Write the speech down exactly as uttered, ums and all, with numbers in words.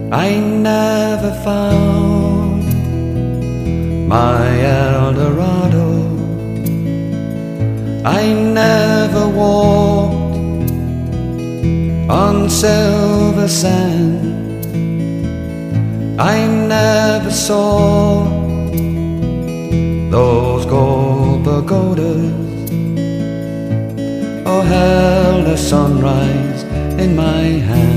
I never found my El Dorado. I never walked on silver sand. I never saw those gold pagodas or held a sunrise in my hand.